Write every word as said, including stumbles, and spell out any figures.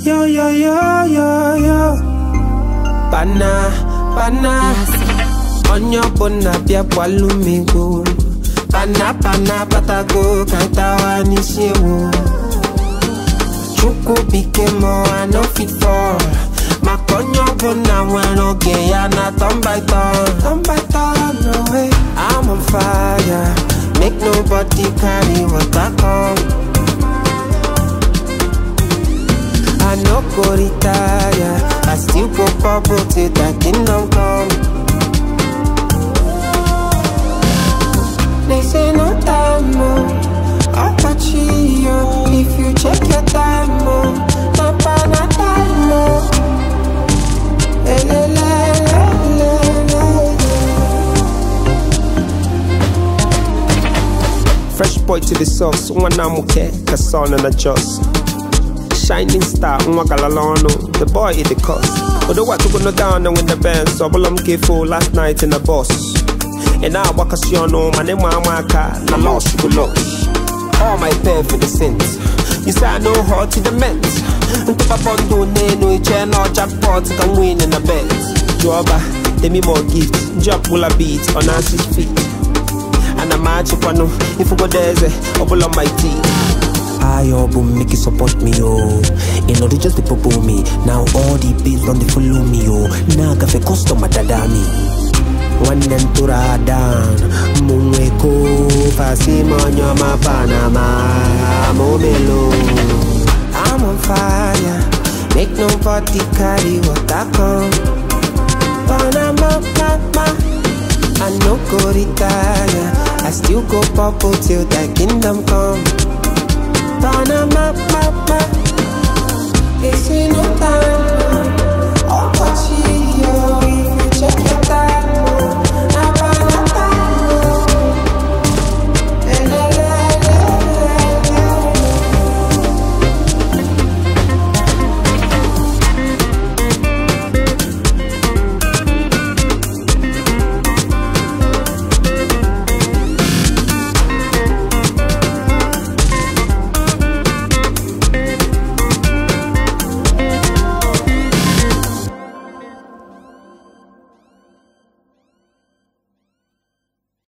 Yo, yo, yo, yo, yo. Pana, pana. On your bona, pia palumigo. Pana, pana, patago, kaitawa nishiwo. Chuku bikemo, I no fit fall. Makonyo bona, when okay, ya na turn by turn. Turn by turn, no way. I'm on fire. Make nobody carry what I come. I no go retire. I still go bubble till the kingdom come. They say no time more. I'll touch you if you check your time more. No pana time more. Fresh boy to the sauce, one I'm okay, cause on and adjust. Shining star, Mwagalalano, the boy is the cost. But the what to go down and win the band, so I'm full last night in the boss. And now I can see on my name, my car, I lost you look. All my pay for the sins. You say I know how to the men's. Until I bond to no chair, no jackpot, can win in the bet. Joba, give me more gifts, drop will a beat on Nancy's feet. And I'm magic one, if you go there's a bubble on my teeth. I obu make it support me, oh. In order just to popo me. Now all the bills don't they follow me, oh. Now I got a customer dadami. One then to down. Mumweko, Fasimo, my Panama, Momelo. I'm on fire. Make nobody carry what I come. Panama, mama. I no go retire. I still go pop till the kingdom come.